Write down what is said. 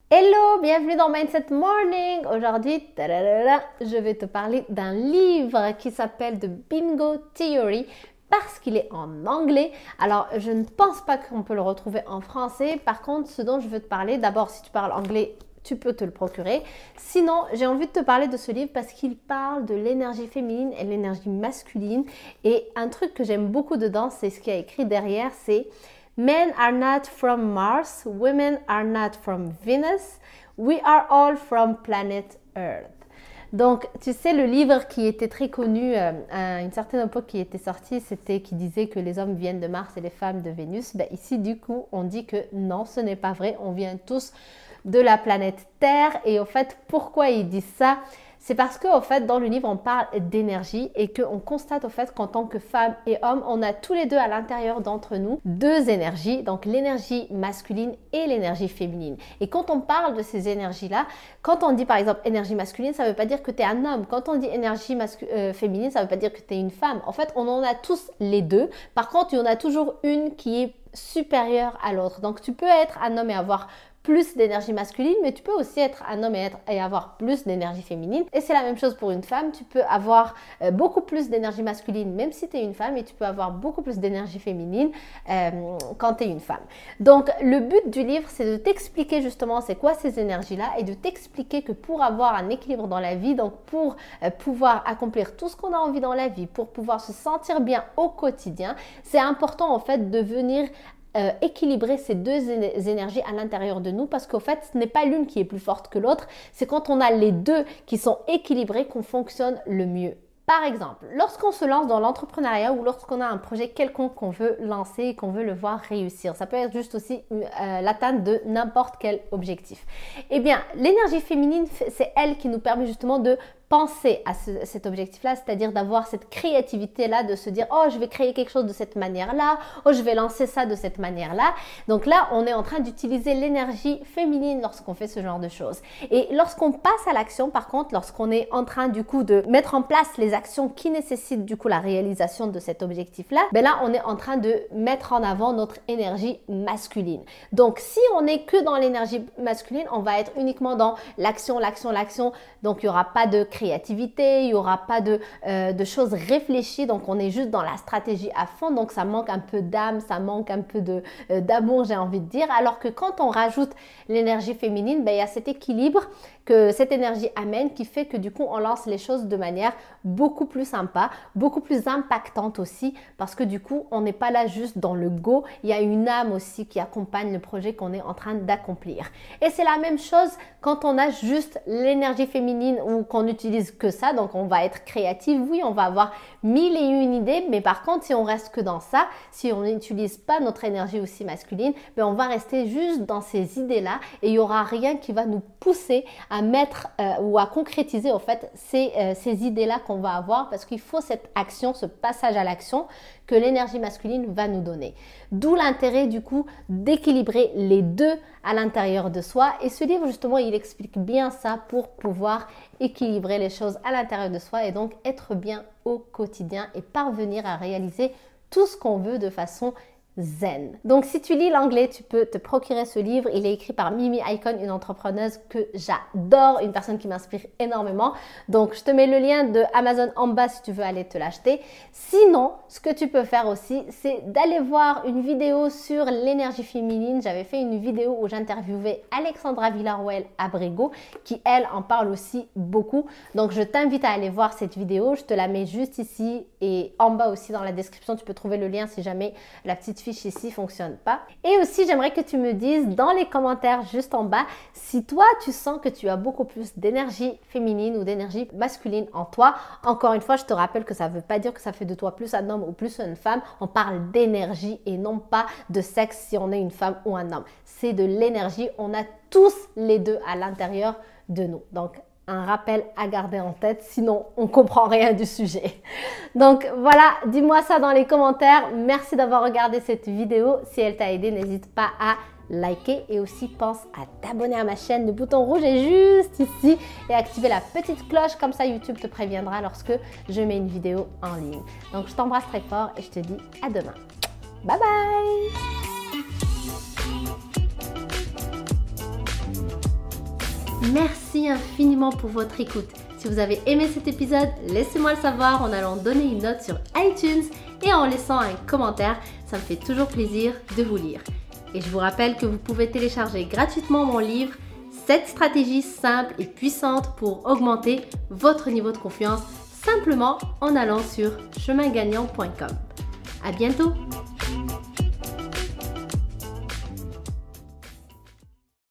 Hello, bienvenue dans Mindset Morning. Aujourd'hui, je vais te parler d'un livre qui s'appelle The Bingo Theory parce qu'il est en anglais. Alors, je ne pense pas qu'on peut le retrouver en français. Par contre, ce dont je veux te parler, d'abord, si tu parles anglais, tu peux te le procurer. Sinon, j'ai envie de te parler de ce livre parce qu'il parle de l'énergie féminine et l'énergie masculine. Et un truc que j'aime beaucoup dedans, c'est ce qu'il y a écrit derrière, c'est Men are not from Mars, women are not from Venus, we are all from planet Earth. Donc, tu sais, le livre qui était très connu à une certaine époque qui était sorti, c'était qui disait que les hommes viennent de Mars et les femmes de Vénus. Ben, ici, du coup, on dit que non, ce n'est pas vrai. On vient tous de la planète Terre. Et au fait, pourquoi ils disent ça? C'est parce qu'au fait, dans le livre, on parle d'énergie et qu'on constate au fait qu'en tant que femme et homme, on a tous les deux à l'intérieur d'entre nous deux énergies, donc l'énergie masculine et l'énergie féminine. Et quand on parle de ces énergies-là, quand on dit par exemple énergie masculine, ça ne veut pas dire que tu es un homme. Quand on dit énergie féminine, ça ne veut pas dire que tu es une femme. En fait, on en a tous les deux. Par contre, il y en a toujours une qui est supérieure à l'autre. Donc, tu peux être un homme et avoir plus d'énergie masculine, mais tu peux aussi être un homme et avoir plus d'énergie féminine. Et c'est la même chose pour une femme. Tu peux avoir beaucoup plus d'énergie masculine même si tu es une femme et tu peux avoir beaucoup plus d'énergie féminine quand tu es une femme. Donc, le but du livre, c'est de t'expliquer justement c'est quoi ces énergies-là et de t'expliquer que pour avoir un équilibre dans la vie, donc pour pouvoir accomplir tout ce qu'on a envie dans la vie, pour pouvoir se sentir bien au quotidien, c'est important en fait de venir équilibrer ces deux énergies à l'intérieur de nous parce qu'au fait, ce n'est pas l'une qui est plus forte que l'autre, c'est quand on a les deux qui sont équilibrés qu'on fonctionne le mieux. Par exemple, lorsqu'on se lance dans l'entrepreneuriat ou lorsqu'on a un projet quelconque qu'on veut lancer et qu'on veut le voir réussir, ça peut être juste aussi l'atteinte de n'importe quel objectif. Eh bien, l'énergie féminine, c'est elle qui nous permet justement de penser à cet objectif-là, c'est-à-dire d'avoir cette créativité-là, de se dire « Oh, je vais créer quelque chose de cette manière-là, oh, je vais lancer ça de cette manière-là ». Donc là, on est en train d'utiliser l'énergie féminine lorsqu'on fait ce genre de choses. Et lorsqu'on passe à l'action, par contre, lorsqu'on est en train du coup de mettre en place les actions qui nécessitent du coup la réalisation de cet objectif-là, ben là, on est en train de mettre en avant notre énergie masculine. Donc, si on n'est que dans l'énergie masculine, on va être uniquement dans l'action, l'action, l'action. Donc, il n'y aura pas de créativité, il n'y aura pas de choses réfléchies, donc on est juste dans la stratégie à fond, donc ça manque un peu d'âme, ça manque un peu d'amour, j'ai envie de dire, alors que quand on rajoute l'énergie féminine, ben, il y a cet équilibre que cette énergie amène qui fait que du coup on lance les choses de manière beaucoup plus sympa, beaucoup plus impactante aussi, parce que du coup on n'est pas là juste dans le go, il y a une âme aussi qui accompagne le projet qu'on est en train d'accomplir. Et c'est la même chose quand on a juste l'énergie féminine ou qu'on utilise que ça, donc on va être créatif, oui, on va avoir 1001 idées, mais par contre, si on reste que dans ça, si on n'utilise pas notre énergie aussi masculine, ben on va rester juste dans ces idées-là et il n'y aura rien qui va nous pousser à mettre ou à concrétiser en fait ces idées-là qu'on va avoir parce qu'il faut cette action, ce passage à l'action que l'énergie masculine va nous donner. D'où l'intérêt du coup d'équilibrer les deux à l'intérieur de soi et ce livre justement il explique bien ça pour pouvoir équilibrer les choses à l'intérieur de soi et donc être bien au quotidien et parvenir à réaliser tout ce qu'on veut de façon zen. Donc si tu lis l'anglais, tu peux te procurer ce livre. Il est écrit par Mimi Icon, une entrepreneuse que j'adore, une personne qui m'inspire énormément. Donc je te mets le lien de Amazon en bas si tu veux aller te l'acheter. Sinon, ce que tu peux faire aussi, c'est d'aller voir une vidéo sur l'énergie féminine. J'avais fait une vidéo où j'interviewais Alexandra Villarroel Abrego qui elle en parle aussi beaucoup. Donc je t'invite à aller voir cette vidéo. Je te la mets juste ici et en bas aussi dans la description. Tu peux trouver le lien si jamais la petite fiche ici fonctionne pas. Et aussi, j'aimerais que tu me dises dans les commentaires juste en bas si toi, tu sens que tu as beaucoup plus d'énergie féminine ou d'énergie masculine en toi. Encore une fois, je te rappelle que ça ne veut pas dire que ça fait de toi plus un homme ou plus une femme. On parle d'énergie et non pas de sexe si on est une femme ou un homme. C'est de l'énergie. On a tous les deux à l'intérieur de nous. Donc, un rappel à garder en tête, sinon on comprend rien du sujet. Donc voilà, dis-moi ça dans les commentaires. Merci d'avoir regardé cette vidéo. Si elle t'a aidé, n'hésite pas à liker et aussi pense à t'abonner à ma chaîne. Le bouton rouge est juste ici et activer la petite cloche, comme ça YouTube te préviendra lorsque je mets une vidéo en ligne. Donc je t'embrasse très fort et je te dis à demain. Bye bye! Merci infiniment pour votre écoute. Si vous avez aimé cet épisode, laissez-moi le savoir en allant donner une note sur iTunes et en laissant un commentaire. Ça me fait toujours plaisir de vous lire. Et je vous rappelle que vous pouvez télécharger gratuitement mon livre 7 stratégies simples et puissantes pour augmenter votre niveau de confiance simplement en allant sur chemingagnant.com. À bientôt!